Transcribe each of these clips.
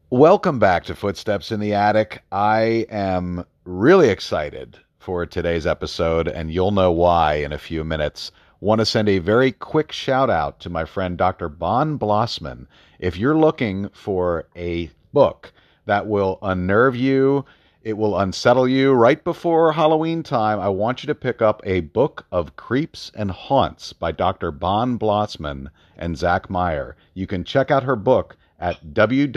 Welcome back to Footsteps in the Attic. I am really excited for today's episode, and you'll know why in a few minutes. Want to send a very quick shout out to my friend Dr. Bon Blossman. If you're looking for a book that will unnerve you, it will unsettle you right before Halloween time, I want you to pick up A Book of Creeps and Haunts by Dr. Bon Blossman and Zach Meyer. You can check out her book at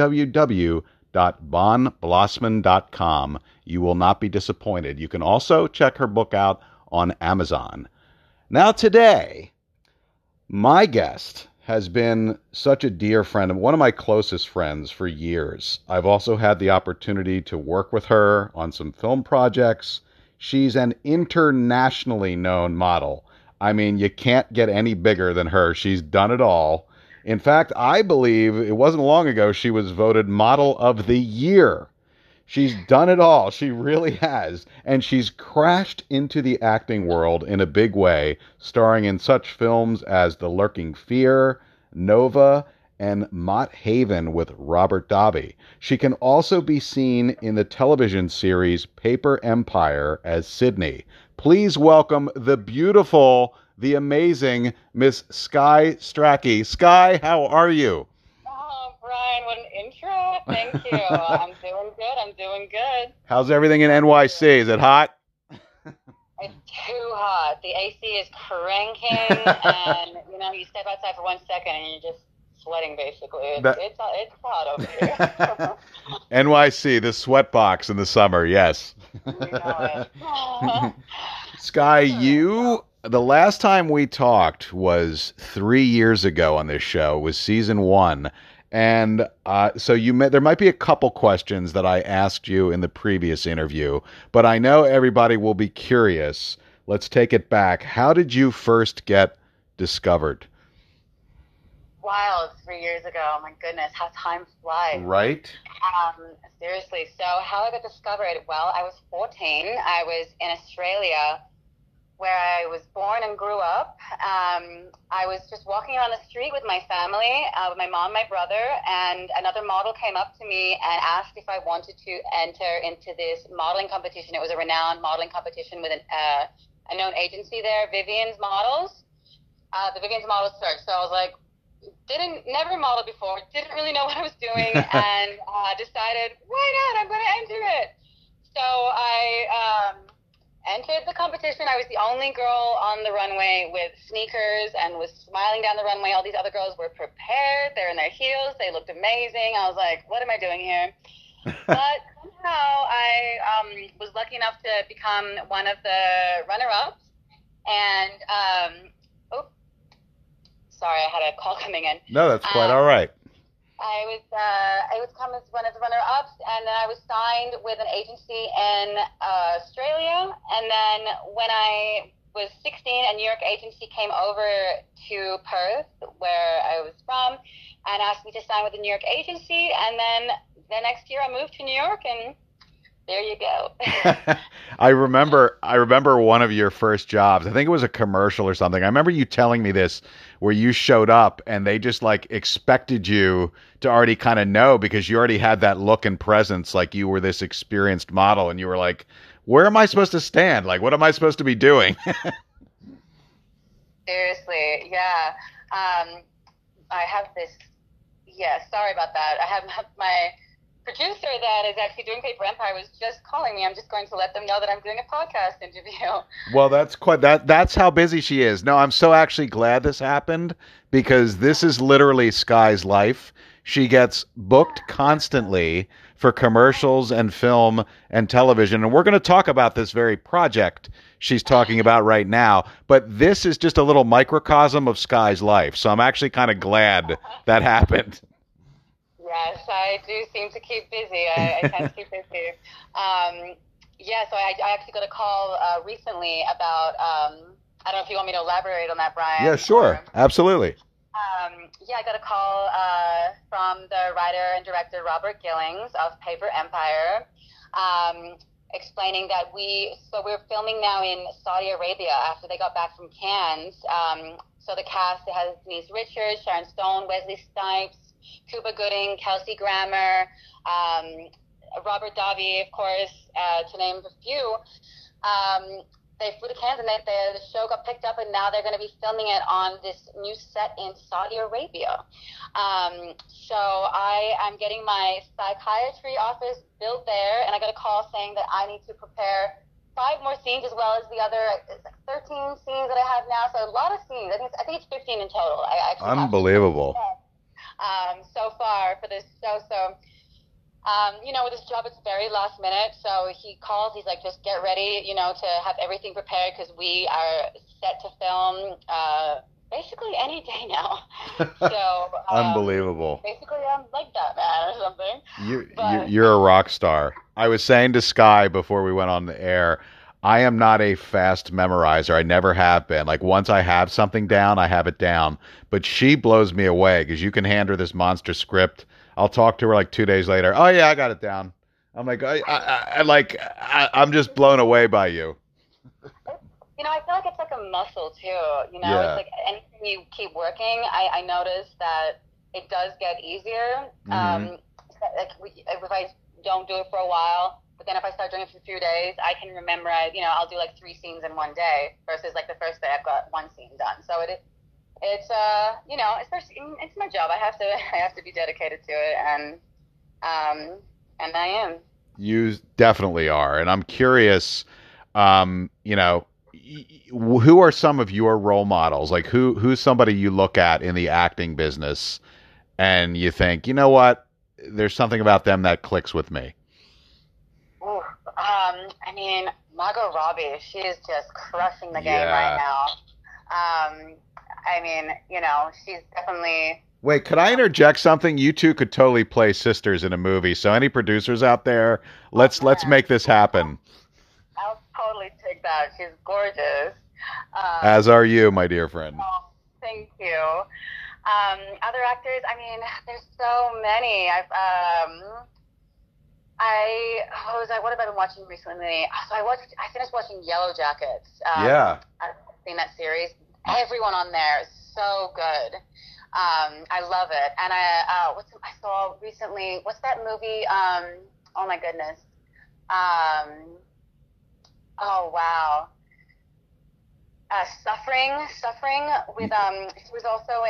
www.bonblossman.com. You will not be disappointed. You can also check her book out on Amazon. Now, today, my guest has been such a dear friend, one of my closest friends for years. I've also had the opportunity to work with her on some film projects. She's an internationally known model. I mean, you can't get any bigger than her. She's done it all. In fact, I believe it wasn't long ago she was voted Model of the Year. She's done it all. She really has. And she's crashed into the acting world in a big way, starring in such films as The Lurking Fear, Nova, and Mott Haven with Robert Davi. She can also be seen in the television series Paper Empire as Sydney. Please welcome the beautiful, the amazing Miss Skye Strachey. Skye, how are you? Oh, Brian, what an intro. Thank you. I'm doing good. I'm doing good. How's everything in NYC? Is it hot? It's too hot. The AC is cranking, and you step outside for 1 second and you're just sweating basically. That It's hot over here. NYC, the sweat box in the summer, yes. You know it. Skye, the last time we talked was 3 years ago on this show, was season one. And so there might be a couple questions that I asked you in the previous interview, but I know everybody will be curious. Let's take it back. How did you first get discovered? Wild, 3 years ago. My goodness, how time flies. Right? Seriously. So how I got discovered? Well, I was 14. I was in Australia, where I was born and grew up. I was just walking on the street with my family, with my mom, my brother, and another model came up to me and asked if I wanted to enter into this modeling competition. It was a renowned modeling competition with a known agency there, Vivian's Models, the Vivian's Models Search. So I was like, never modeled before, didn't really know what I was doing, and decided, why not? I'm going to enter it. So I entered the competition. I was the only girl on the runway with sneakers and was smiling down the runway. All these other girls were prepared. They're in their heels. They looked amazing. I was like, what am I doing here? But somehow I was lucky enough to become one of the runner-ups. And, sorry, I had a call coming in. No, that's quite all right. I was come as one of the runner-ups, and then I was signed with an agency in Australia. And then when I was 16, a New York agency came over to Perth, where I was from, and asked me to sign with the New York agency. And then the next year I moved to New York, and there you go. I remember one of your first jobs. I think it was a commercial or something. I remember you telling me this, where you showed up and they just like expected you to already kind of know, because you already had that look and presence, like you were this experienced model, and you were like, where am I supposed to stand? Like, what am I supposed to be doing? Seriously, yeah. I have this. Yeah, sorry about that. I have my producer that is actually doing Paper Empire was just calling me. I'm just going to let them know that I'm doing a podcast interview. Well, that's how busy she is. No, I'm so actually glad this happened, because this is literally Skye's life. She gets booked constantly for commercials and film and television, and we're going to talk about this very project she's talking about right now, but this is just a little microcosm of Skye's life. So I'm actually kind of glad that happened. Yes, I do seem to keep busy. I tend to keep busy. Yeah, so I actually got a call recently about, I don't know if you want me to elaborate on that, Brian. Yeah, sure. Absolutely. Yeah, I got a call from the writer and director Robert Gillings of Paper Empire, explaining that we're filming now in Saudi Arabia after they got back from Cannes. So the cast, it has Denise Richards, Sharon Stone, Wesley Snipes, Cuba Gooding, Kelsey Grammer, Robert Davi, of course, to name a few. They flew to Cannes, and the show got picked up, and now they're going to be filming it on this new set in Saudi Arabia. So I am getting my psychiatry office built there, and I got a call saying that I need to prepare 5 more scenes, as well as the other 13 scenes that I have now. So a lot of scenes. I think it's 15 in total. Unbelievable. So far for this show. So with this job, it's very last minute. So he calls. He's like, just get ready, to have everything prepared, because we are set to film basically any day now. So unbelievable. Basically, I'm like that, man, or something. You're a rock star. I was saying to Sky before we went on the air, I am not a fast memorizer. I never have been. Like, once I have something down, I have it down. But she blows me away, because you can hand her this monster script. I'll talk to her like 2 days later. Oh yeah, I got it down. I'm like, I'm just blown away by you. I feel like it's like a muscle too. Yeah. It's like anything you keep working, I notice that it does get easier. Mm-hmm. If I don't do it for a while, but then if I start doing it for a few days, I can remember. I'll do like 3 scenes in one day versus like the first day I've got 1 scene done. So it's especially it's my job. I have to be dedicated to it, and I am. You definitely are, and I'm curious. Who are some of your role models? Like, who's somebody you look at in the acting business, and you think, you know what? There's something about them that clicks with me. Ooh, Margot Robbie, she is just crushing the game right now. She's definitely... Wait, could I interject something? You two could totally play sisters in a movie. So any producers out there, let's make this happen. I'll totally take that. She's gorgeous. As are you, my dear friend. Oh, thank you. Other actors, there's so many. What have I been watching recently? So I finished watching Yellow Jackets. Yeah. I've seen that series. Everyone on there is so good. I love it. And I saw recently, what's that movie? Oh my goodness. Oh wow. Suffering with she was also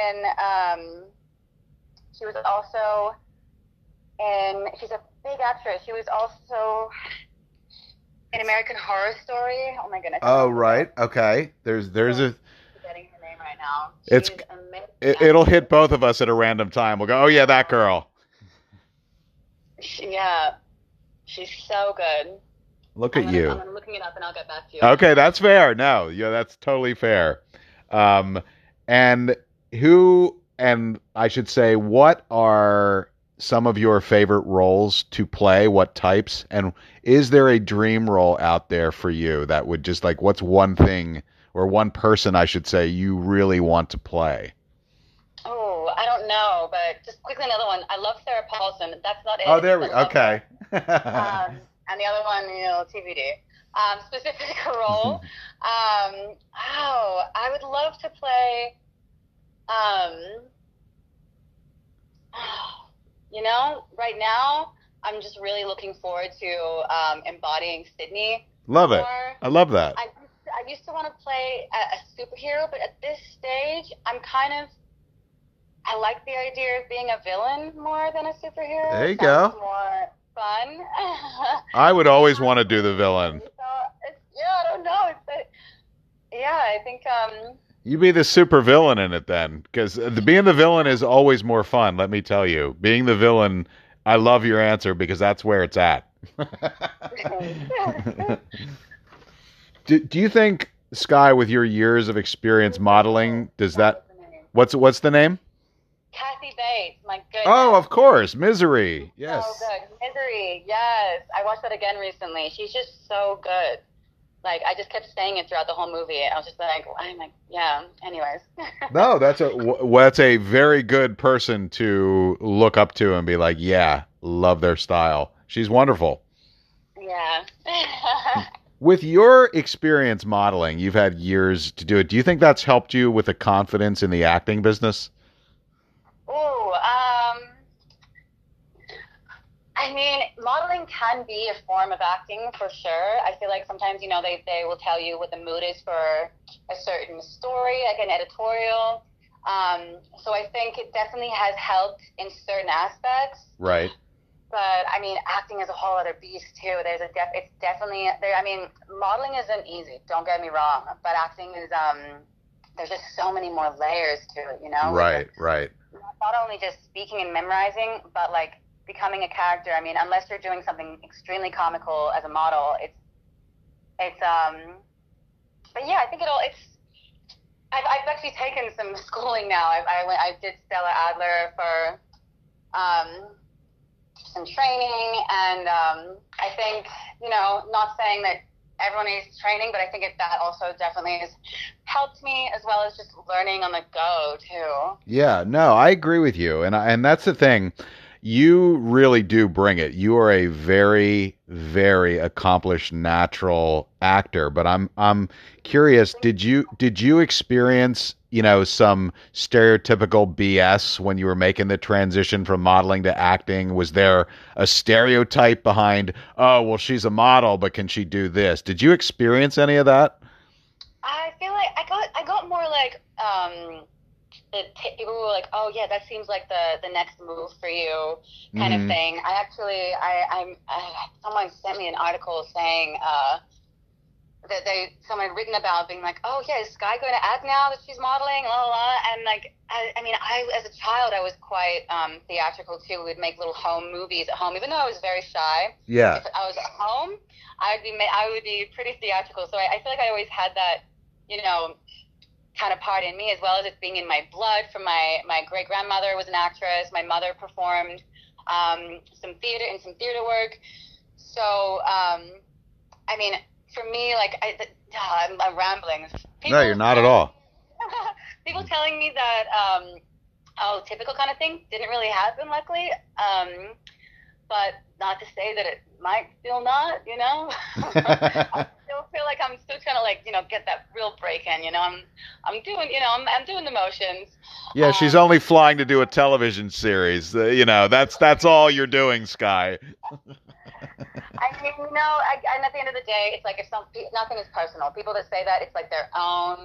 in she's a big actress. She was also in American Horror Story. Oh my goodness. Oh right. Okay. There's a forgetting her name right now. It'll hit both of us at a random time. We'll go, oh yeah, that girl. Yeah. She's so good. Look at you. I'm looking it up, and I'll get back to you. Okay, that's fair. No, yeah, that's totally fair. And I should say, what are some of your favorite roles to play? What types? And is there a dream role out there for you that would just like, what's one thing or one person, I should say, you really want to play? Oh, I don't know, but just quickly another one. I love Sarah Paulson. That's not it. Oh, there we go. Okay. And the other one, TBD. Specific role. I would love to play, right now, I'm just really looking forward to embodying Sydney. Love it. I love that. I used to want to play a superhero, but at this stage, I like the idea of being a villain more than a superhero. There you go. More fun. I would always want to do the villain. I don't know. I think... You be the super villain in it then, because being the villain is always more fun, let me tell you. Being the villain, I love your answer because that's where it's at. Do you think, Sky, with your years of experience modeling, does that... What's the name? Kathy Bates, my goodness. Oh, of course, Misery. Yes. So good. Misery, yes. I watched that again recently. She's just so good. Like, I just kept saying it throughout the whole movie. I was just like, yeah, anyways. No, that's a very good person to look up to and be like, yeah, love their style. She's wonderful. Yeah. With your experience modeling, you've had years to do it. Do you think that's helped you with the confidence in the acting business? Ooh, I mean, modeling can be a form of acting for sure. I feel like sometimes, they will tell you what the mood is for a certain story, like an editorial. So I think it definitely has helped in certain aspects. Right. But I mean, acting is a whole other beast too. It's definitely there. I mean, modeling isn't easy. Don't get me wrong, but acting is there's just so many more layers to it. Right. Right. Not only just speaking and memorizing, but like becoming a character. I mean, unless you're doing something extremely comical as a model, but yeah, I think I've actually taken some schooling now. I did Stella Adler for some training, and I think, not saying that everyone needs training, but I think that also definitely has helped me, as well as just learning on the go too. Yeah, no, I agree with you, and that's the thing. You really do bring it. You are a very, very accomplished natural actor. But I'm curious. Did you experience some stereotypical BS when you were making the transition from modeling to acting? Was there a stereotype behind? Oh, well, she's a model, but can she do this? Did you experience any of that? I feel like I got more like people were like, oh yeah, that seems like the next move for you, kind of thing. Someone sent me an article saying that someone had written about being like, oh yeah, is Sky going to act now that she's modeling, la la la, and like I as a child I was quite theatrical too. We'd make little home movies at home, even though I was very shy. Yeah. If I was at home, I would be pretty theatrical. So I feel like I always had that, kind of part in me, as well as it being in my blood from my great grandmother was an actress. My mother performed some theater work. So I mean, for me, like I'm rambling. No, you're not at all. People telling me that typical kind of thing didn't really happen, luckily. But not to say that it might still not, I still feel like I'm still trying to get that real break in, I'm doing, I'm doing the motions. Yeah, she's only flying to do a television series. That's all you're doing, Sky. I mean, and at the end of the day, it's like nothing is personal. People that say that, it's like their own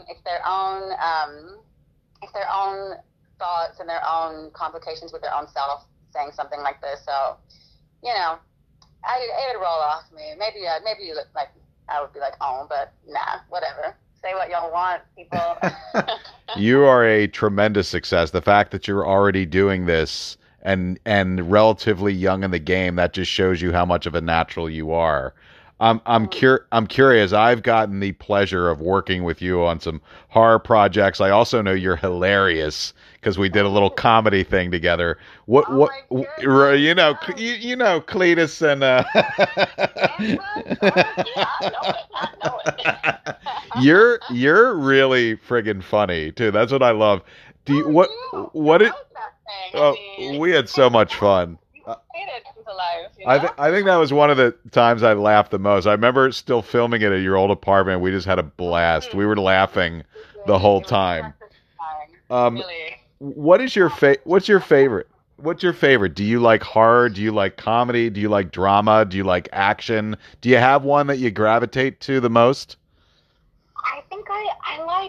thoughts and their own complications with their own self saying something like this. So, it would roll off me. Maybe like I would be like, oh, but nah, whatever. Say what y'all want, people. You are a tremendous success. The fact that you're already doing this and relatively young in the game, that just shows you how much of a natural you are. I'm curious. I've gotten the pleasure of working with you on some horror projects. I also know you're hilarious because we did a little comedy thing together. Cletus and You're really friggin' funny too. That's what I love. We had so much fun. I think that was one of the times I laughed the most. I remember still filming it at your old apartment. We just had a blast. We were laughing the whole time. What's your favorite? What's your favorite? Do you like horror? Do you like comedy? Do you like drama? Do you like action? Do you have one that you gravitate to the most? I think I like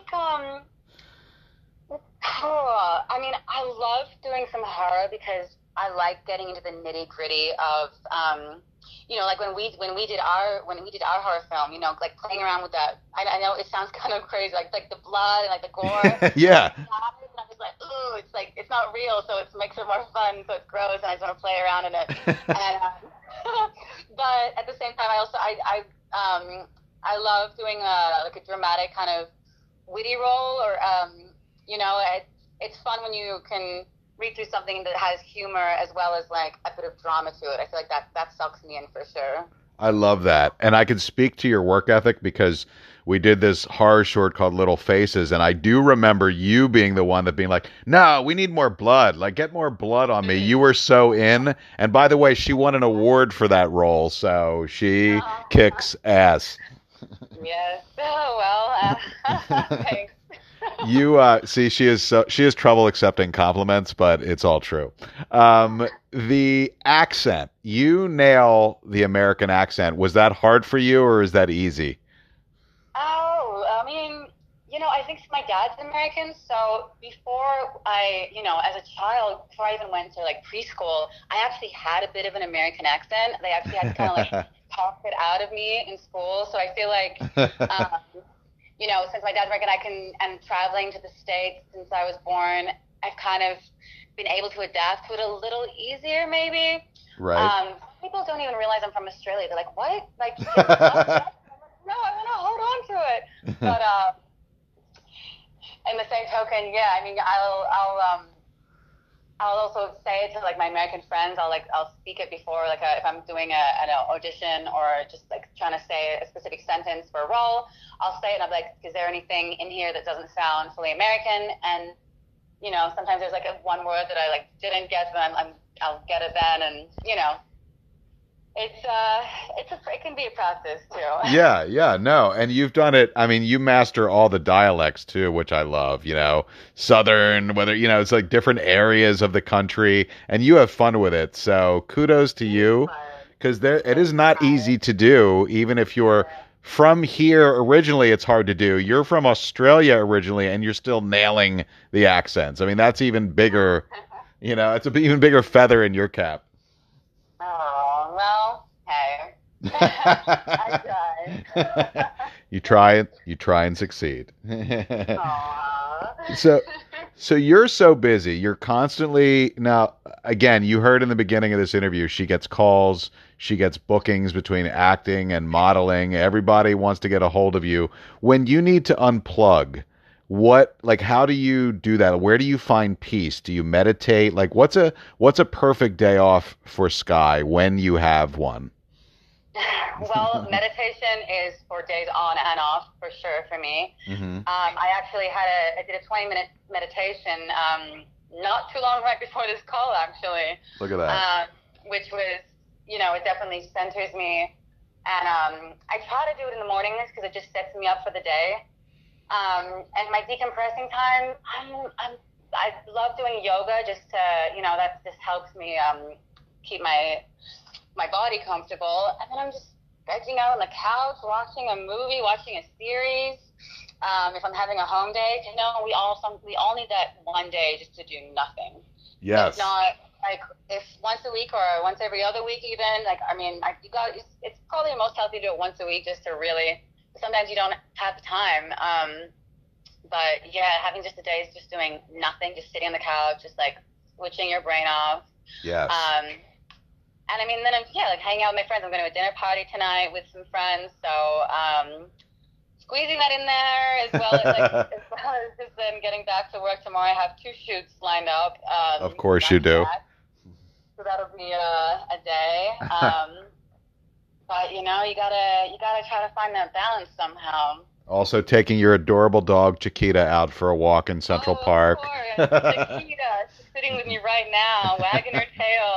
horror. I mean, I love doing some horror because I like getting into the nitty gritty of, like when we did our horror film, like playing around with that. I know it sounds kind of crazy, like the blood and like the gore. Yeah. And I'm just like, ooh, it's like it's not real, so it makes it more fun. So it's gross, and I just want to play around in it. And, but at the same time, I love doing like a dramatic kind of witty role, or it's fun when you can read through something that has humor as well as like a bit of drama to it. I feel like that sucks me in for sure. I love that. And I can speak to your work ethic because we did this horror short called Little Faces, and I do remember you being the one that being like, no, we need more blood. Like, get more blood on me. You were so in. And by the way, she won an award for that role, so she kicks ass. Yes. Oh, well, thanks. You see, she has trouble accepting compliments, but it's all true. The accent, you nail the American accent. Was that hard for you, or is that easy? Oh, I mean, I think my dad's American, so before as a child, before I even went to like preschool, I actually had a bit of an American accent. They actually had to kind of like talk it out of me in school. So I feel like, since my dad's American, and traveling to the States since I was born, I've kind of been able to adapt to it a little easier, maybe. Right. People don't even realize I'm from Australia. They're like, "What? Like, you can't talk like that?" I'm like, no, I want to hold on to it. But in the same token, yeah, I mean, I'll also say it to like my American friends. I'll speak it before if I'm doing an audition or just like trying to say a specific sentence for a role. I'll say it and I'm like, is there anything in here that doesn't sound fully American? And sometimes there's like one word that I like didn't get, but I'll get it then, and it can be a practice too. Yeah, no. And you've done it. I mean, you master all the dialects too, which I love, Southern, whether, it's like different areas of the country, and you have fun with it. So kudos to you, because it is not easy to do, even if you're from here originally. It's hard to do. You're from Australia originally, and you're still nailing the accents. I mean, that's even bigger, it's an even bigger feather in your cap. Oh, well, hey. I tried. You try and succeed. So you're so busy. You're constantly now. Again, you heard in the beginning of this interview, she gets calls, she gets bookings between acting and modeling. Everybody wants to get a hold of you. When you need to unplug, how do you do that? Where do you find peace? Do you meditate? Like, what's a perfect day off for Skye when you have one? Well, meditation is for days on and off for sure for me. Mm-hmm. I did a 20-minute meditation not too long right before this call, actually. Look at that. Which was, it definitely centers me. And I try to do it in the mornings because it just sets me up for the day. And my decompressing time, I love doing yoga just to, that just helps me keep my body comfortable. And then I'm just stretching out on the couch, watching a movie, watching a series. If I'm having a home day, we all need that one day just to do nothing. Yes. It's not like if once a week or once every other week even. It's probably most healthy to do it once a week just to really. Sometimes you don't have the time. But yeah, having just a day is just doing nothing, just sitting on the couch, just like switching your brain off. Yes. And I mean, then like hanging out with my friends. I'm going to a dinner party tonight with some friends. So squeezing that in there as well as just then getting back to work tomorrow. I have 2 shoots lined up. Of course you do. So that'll be a day. But you gotta try to find that balance somehow. Also taking your adorable dog Chiquita out for a walk in Central Park. Of course. Chiquita, she's sitting with me right now, wagging her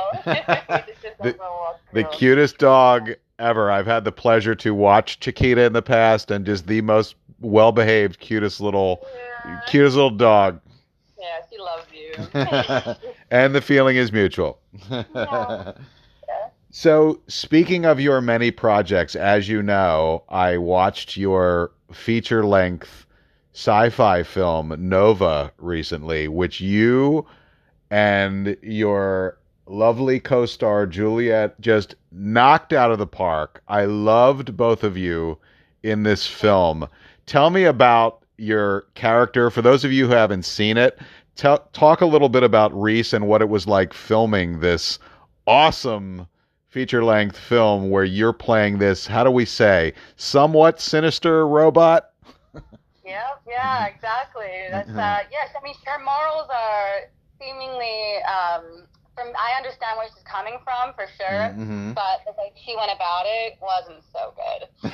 tail. The cutest dog ever. I've had the pleasure to watch Chiquita in the past, and just the most well-behaved, cutest little dog. Yeah, she loves you. And the feeling is mutual. Yeah. So, speaking of your many projects, as you know, I watched your feature-length sci-fi film, Nova, recently, which you and your lovely co-star, Juliet, just knocked out of the park. I loved both of you in this film. Tell me about your character. For those of you who haven't seen it, talk a little bit about Reese and what it was like filming this awesome feature-length film where you're playing this, how do we say, somewhat sinister robot? Yep, yeah, exactly. That's yes. I mean, her morals are seemingly. I understand where she's coming from for sure, but the way she went about it wasn't so good.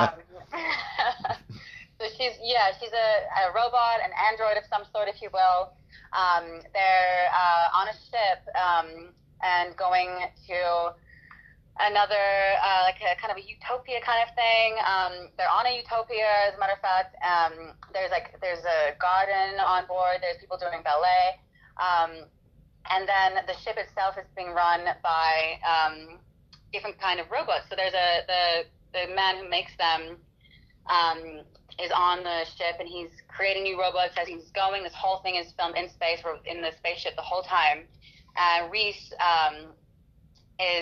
So she's a robot, an android of some sort, if you will. They're on a ship and going to another like a kind of a utopia kind of thing. They're on a utopia, as a matter of fact. There's a garden on board. There's people doing ballet, and then the ship itself is being run by different kind of robots. So there's the man who makes them is on the ship, and he's creating new robots as he's going. This whole thing is filmed in space. We're in the spaceship the whole time. And Reese is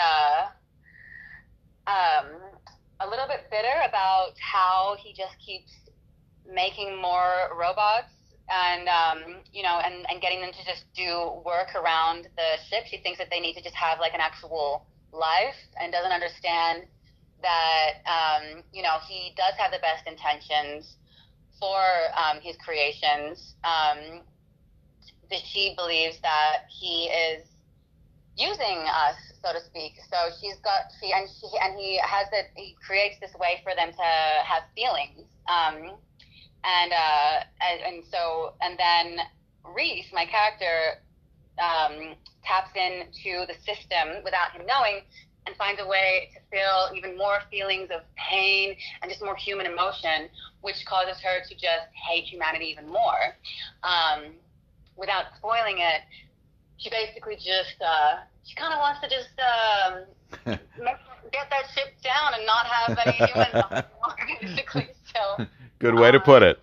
a little bit bitter about how he just keeps making more robots and and getting them to just do work around the ship. She thinks that they need to just have like an actual life, and doesn't understand that he does have the best intentions for his creations. That she believes that he is using us, so to speak. So he creates this way for them to have feelings. And then Reese, my character, taps into the system without him knowing, and finds a way to feel even more feelings of pain and just more human emotion, which causes her to just hate humanity even more. Without spoiling it, she basically just, she kind of wants to just get that ship down and not have any humans on it anymore, basically. So, good way to put it.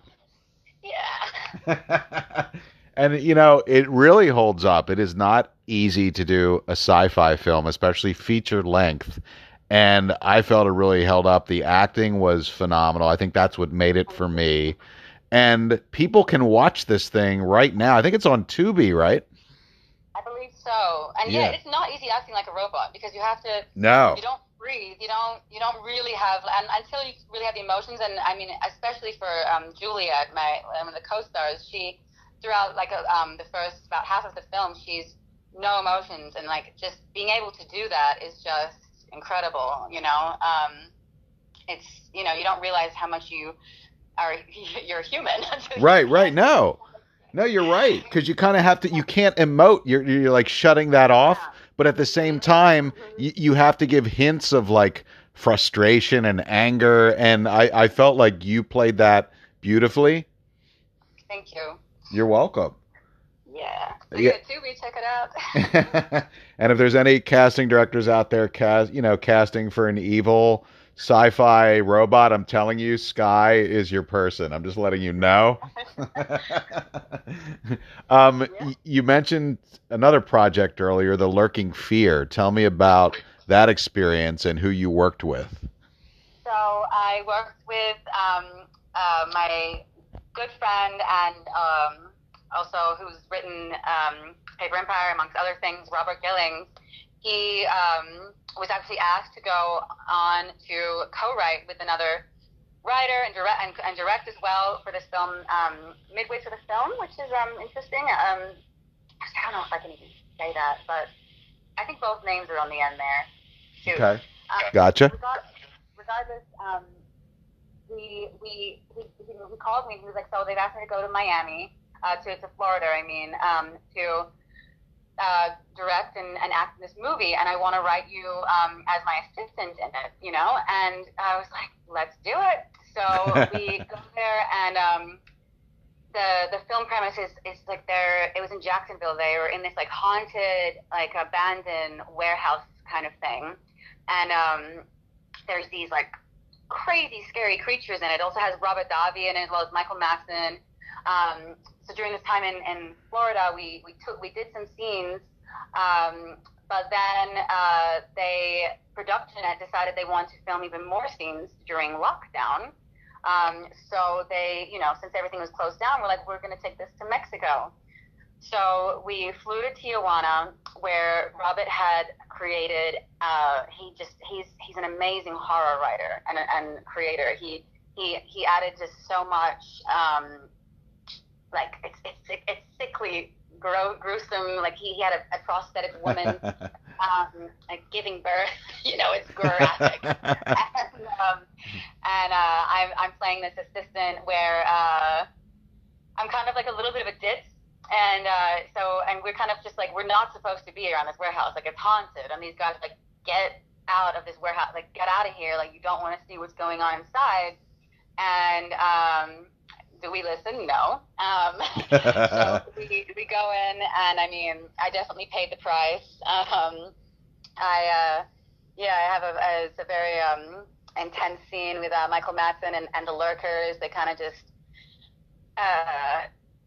Yeah. And, it really holds up. It is not easy to do a sci-fi film, especially feature length. And I felt it really held up. The acting was phenomenal. I think that's what made it for me. And people can watch this thing right now. I think it's on Tubi, right? I believe so. And yeah, it's not easy acting like a robot, because you have to. No. You don't breathe. You don't really have, and until you really have the emotions. And I mean, especially for Juliet, one of the co-stars, she throughout the first about half of the film, she's no emotions, and like just being able to do that is just incredible. It's you don't realize how much you're human. Right. No, you're right, because you kind of have to. You can't emote. You're like shutting that off. Yeah. But at the same time, you have to give hints of like frustration and anger. And I felt like you played that beautifully. Thank you. You're welcome. Yeah. Tubi, check it out. And if there's any casting directors out there, casting for an evil sci-fi robot, I'm telling you, Sky is your person. I'm just letting you know. You mentioned another project earlier, The Lurking Fear. Tell me about that experience and who you worked with. So I worked with my good friend and also who's written Paper Empire, amongst other things, Robert Gillings. He was actually asked to go on to co-write with another writer and direct as well for this film, midway through the film, which is interesting. I don't know if I can even say that, but I think both names are on the end there, too. Okay, gotcha. Regardless, he called me and he was like, so they've asked me to go to Miami, to Florida, to direct and act in this movie, and I want to write you as my assistant in it, and I was like, let's do it. So we go there, and the film premise is like it was in Jacksonville. They were in this like haunted, like abandoned warehouse kind of thing, and there's these like crazy scary creatures in it. It also has Robert Davi in it, as well as Michael Madsen. So during this time in Florida, we did some scenes, but then production had decided they wanted to film even more scenes during lockdown. So they, since everything was closed down, we're going to take this to Mexico. So we flew to Tijuana, where Robert had created. He's an amazing horror writer and creator. He added just so much. Like it's sickly, gruesome. Like he had a prosthetic woman, like giving birth. It's graphic. and I'm playing this assistant where I'm kind of like a little bit of a ditz, and we're kind of just like, we're not supposed to be around this warehouse. Like it's haunted, and these guys like get out of this warehouse, like get out of here, like you don't want to see what's going on inside. And do we listen? No. So we go in, and I mean, I definitely paid the price. I have it's a very intense scene with Michael Madsen and the lurkers. They kind of just uh,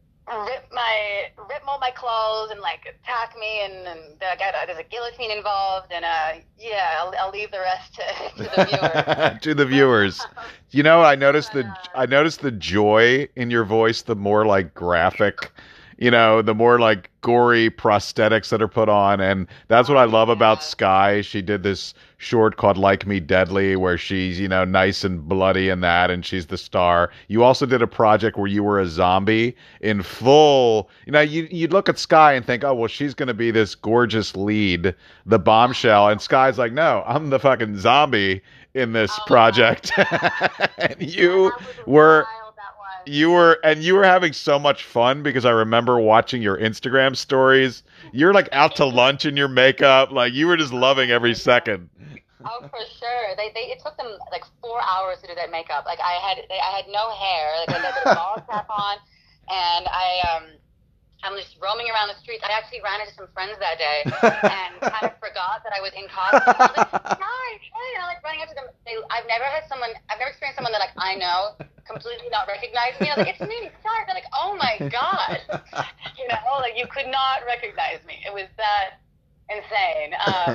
rip all my clothes and like attack me, and there's a guillotine involved, and I'll leave the rest to the viewers. To the viewers. You know, I noticed But, I noticed the joy in your voice, the more like graphic, you know, the more like gory prosthetics that are put on. And that's what I love about yeah. Sky. She did this short called Like Me Deadly, where she's, you know, nice and bloody in that, and she's the star. You also did a project where you were a zombie in full, you know, you'd look at Sky and think, oh, well, she's going to be this gorgeous lead, the bombshell. And Sky's like, no, I'm the fucking zombie in this Oh my God. project. And you That was were wild, that was. you were having so much fun because I remember watching your Instagram stories. You're like out to lunch in your makeup, like you were just loving Oh every my God. second. Oh, for sure. They it took them like 4 hours to do that makeup. Like I had no hair. Like I had a ball cap on, and I'm just roaming around the streets. I actually ran into some friends that day and kind of forgot that I was in costume. I was like, hi, hey, and I'm like running up to them. I've never experienced someone that like I know completely not recognize me. I'm like, it's me, sorry. They're like, oh my God. You know, like you could not recognize me. It was that insane.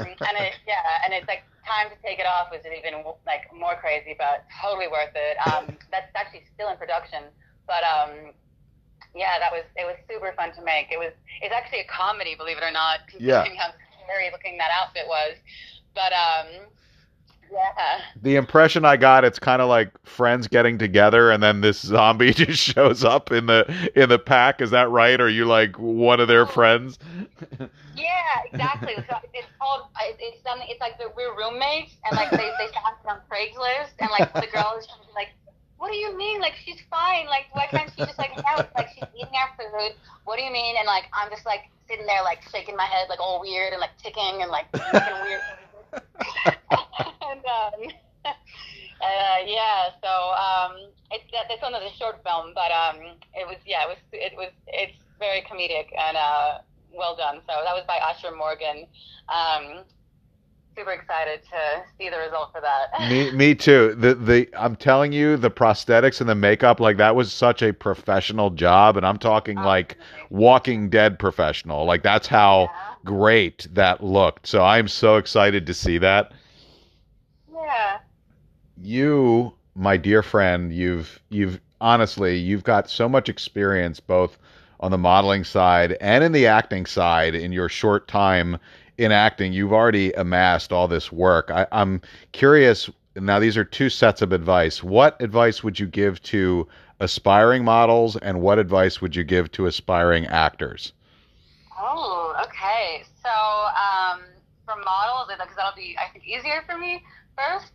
And it's like time to take it off was even like more crazy, but totally worth it. That's actually still in production, but yeah, it was super fun to make. It's actually a comedy, believe it or not, Yeah. considering how scary looking that outfit was. But yeah. The impression I got, it's kind of like friends getting together and then this zombie just shows up in the pack. Is that right? Or are you like one of their Oh, friends? yeah, exactly. So it's called it's something. It's like we're roommates, and like they found it on Craigslist, and like the girl is like, "What do you mean? Like she's fine. Like why can't she just like hang out? Like she's eating our food. What do you mean?" And like I'm just like sitting there like shaking my head like all weird and like ticking and like making weird and yeah, so it's another short film, but it's very comedic and well done. So that was by Usher Morgan. Um, Super excited to see the result for that. Me too. The I'm telling you, the prosthetics and the makeup, like that was such a professional job, and I'm talking Oh, like it's amazing. Walking Dead professional. Like that's how Yeah, great that looked. So I'm so excited to see that. yeah. You, my dear friend, you've honestly, you've got so much experience both on the modeling side and in the acting side in your short time in acting. You've already amassed all this work. I'm curious, now these are two sets of advice. What advice would you give to aspiring models and what advice would you give to aspiring actors? Oh, okay. So for models, because that'll be I think easier for me first.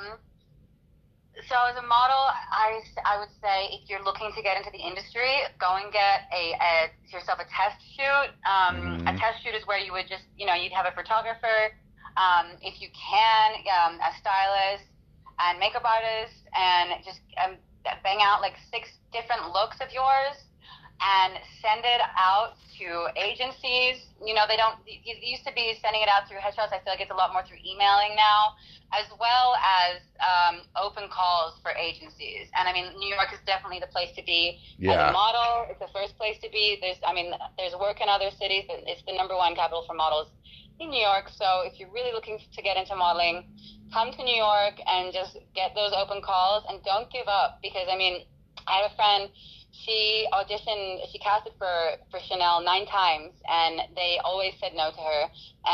So as a model, I would say if you're looking to get into the industry, go and get yourself a test shoot. A Hmm. test shoot is where you would just, you'd have a photographer, if you can, a stylist and makeup artist, and just bang out like 6 different looks of yours and send it out to agencies. They don't, it used to be sending it out through headshots. I feel like it's a lot more through emailing now, as well as open calls for agencies. And I mean, New York is definitely the place to be as a Yeah. model. It's the first place to be. There's work in other cities, but it's the #1 capital for models in New York. So if you're really looking to get into modeling, come to New York and just get those open calls and don't give up, because I mean, I have a friend. She casted for Chanel 9 times, and they always said no to her.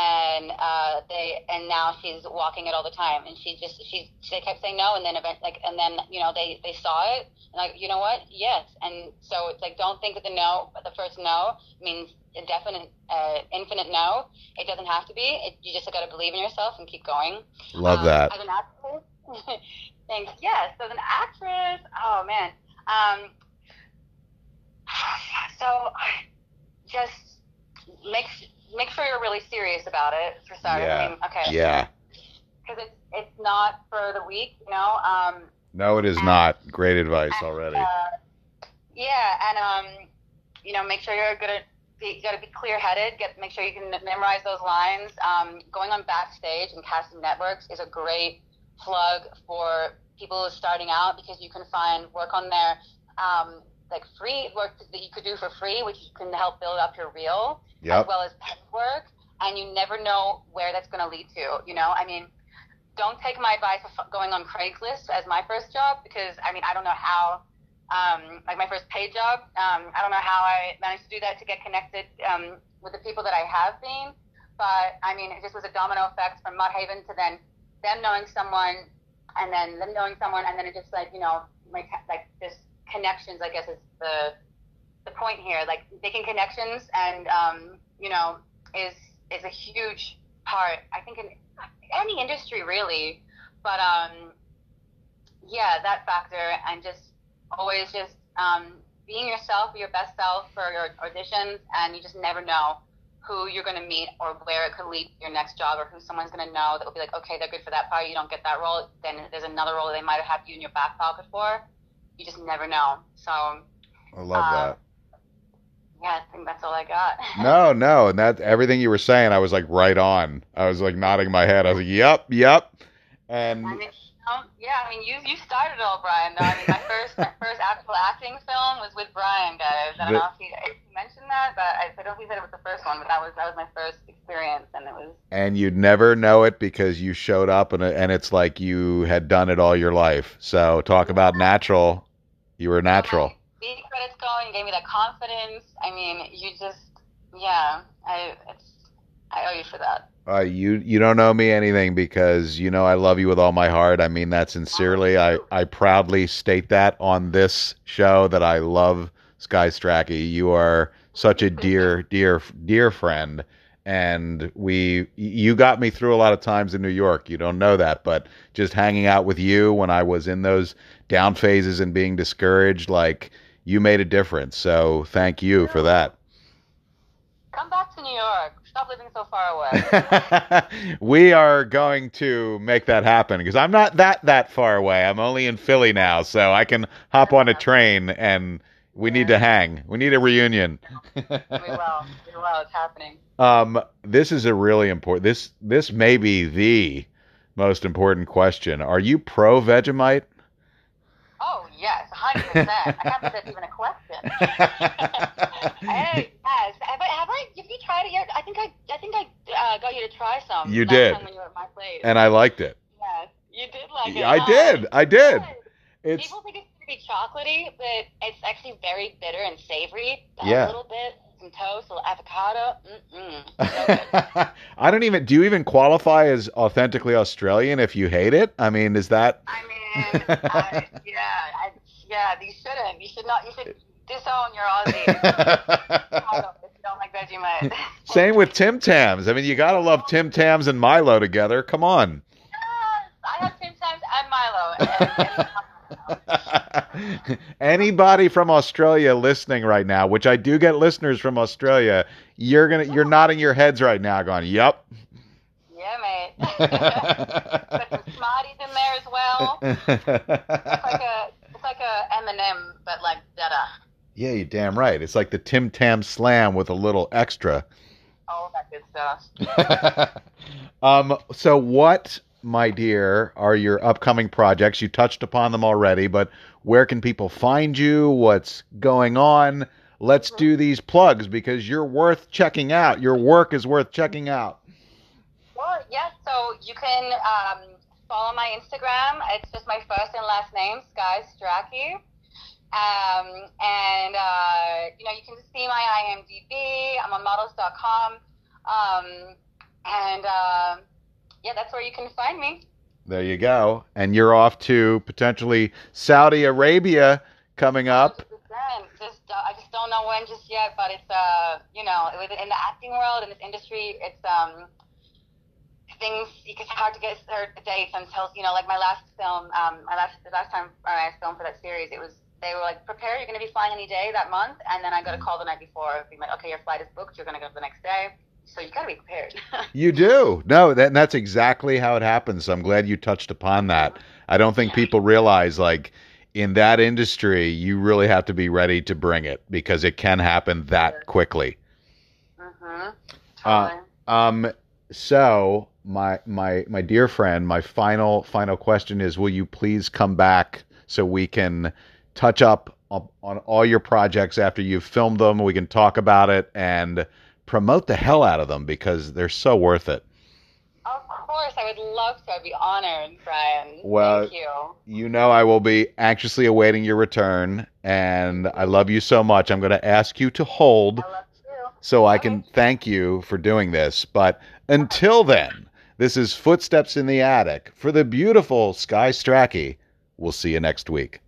And now she's walking it all the time. And they kept saying no, and then they saw it, and like, you know what? Yes. And so it's like, don't think that the first no means a definite, infinite no. It doesn't have to be. You just got to believe in yourself and keep going. Love that. As an actress, thanks. Yes. As an actress, oh man. So just make make sure you're really serious about it for starters. I Yeah. mean, okay. Yeah. because it's not for the weak, you know. No, it is And, not. Great advice already. yeah, and make sure you're good at. You got to be clear-headed. Make sure you can memorize those lines. Going on Backstage and casting networks is a great plug for people who are starting out because you can find work on there, like free work that you could do for free, which can help build up your reel, as well as paid work. And you never know where that's going to lead to. You know, I mean, don't take my advice of going on Craigslist as my first job because I don't know how. Like my first paid job, I don't know how I managed to do that to get connected with the people that I have been, but I mean, it just was a domino effect from Mudhaven to then them knowing someone, and then them knowing someone, and then it just like this connections. I guess is the point here. Like making connections, and is a huge part. I think in any industry really, but yeah, that factor and just. Always just being yourself, be your best self for your auditions, and you just never know who you're going to meet or where it could lead to your next job or who someone's going to know that will be like, okay, they're good for that part. You don't get that role, then there's another role they might have had you in your back pocket for. You just never know. So I love that. Yeah, I think that's all I got. No, and that everything you were saying, I was like right on. I was like nodding my head. I was like, yep. And you started it all, Brian. Though. I mean, my first actual acting film was with Brian, guys. I don't know if he mentioned that, but I don't think that it was the first one. But that was my first experience, and it was. And you'd never know it because you showed up, and it's like you had done it all your life. So talk about natural. You were natural. B credits going, you gave me that confidence. I mean, you just, yeah. I owe you for that. You don't owe me anything because I love you with all my heart. I mean that sincerely. I proudly state that on this show that I love Sky Strachey. You are such a dear friend, and you got me through a lot of times in New York. You don't know that, but just hanging out with you when I was in those down phases and being discouraged, like you made a difference. So thank you for that. Come back to New York. Stop living so far away. We are going to make that happen because I'm not that far away. I'm only in Philly now, so I can hop on a train and we need to hang. We need a reunion. We will. It's happening. This is a really important. This may be the most important question. Are you pro Vegemite? Oh yes, 100%. I can't believe that's even a question. Hey, yes. Have you tried it yet? I think I got you to try some. You did. Time when you were at my place. And I liked it. Yes, you did like it. I did. People think it's going to be chocolatey, but it's actually very bitter and savory. Yeah. A little bit, some toast, a little avocado. So good. I don't even. Do you even qualify as authentically Australian if you hate it? I mean, is that? I mean, you shouldn't. You should not. You should disown your Aussie. If you don't like Vegemite. Same with Tim Tams. I mean, you gotta love Tim Tams and Milo together. Come on. Yes, I have Tim Tams and Milo. Anybody from Australia listening right now, which I do get listeners from Australia, you're nodding your heads right now, going, "Yep." Yeah, mate. Put some Smarties in there as well. It's like a M&M, but like better. Yeah, you're damn right. It's like the Tim Tam Slam with a little extra. Oh, that good stuff. So what, my dear, are your upcoming projects? You touched upon them already, but where can people find you? What's going on? Let's do these plugs because you're worth checking out. Your work is worth checking out. Well, yes. So you can follow my Instagram. It's just my first and last name, Sky Strachey. You can see my IMDb. I'm on models.com. That's where you can find me. There you go. And you're off to potentially Saudi Arabia coming up. I just don't know when just yet, but it's in the acting world, in this industry, it's things, it's hard to get dates until, like my last film, the last time I filmed for that series, they were like, prepare, you're going to be flying any day that month, and then I got a call the night before, being like, okay, your flight is booked, you're going to go the next day. So you got to be prepared. You do. No, that's exactly how it happens. So I'm glad you touched upon that. I don't think people realize, like, in that industry, you really have to be ready to bring it because it can happen that quickly. Mm-hmm. Uh, Totally. so my dear friend, my final question is: will you please come back so we can touch up on all your projects after you've filmed them? We can talk about it and promote the hell out of them because they're so worth it. Of course, I would love to. I'd be honored, Brian. Well, Thank you. you know I will be anxiously awaiting your return, and I love you so much. I'm going to ask you to hold I love you. so I Okay. can thank you for doing this. But until then, this is Footsteps in the Attic for the beautiful Sky Strachey. We'll see you next week.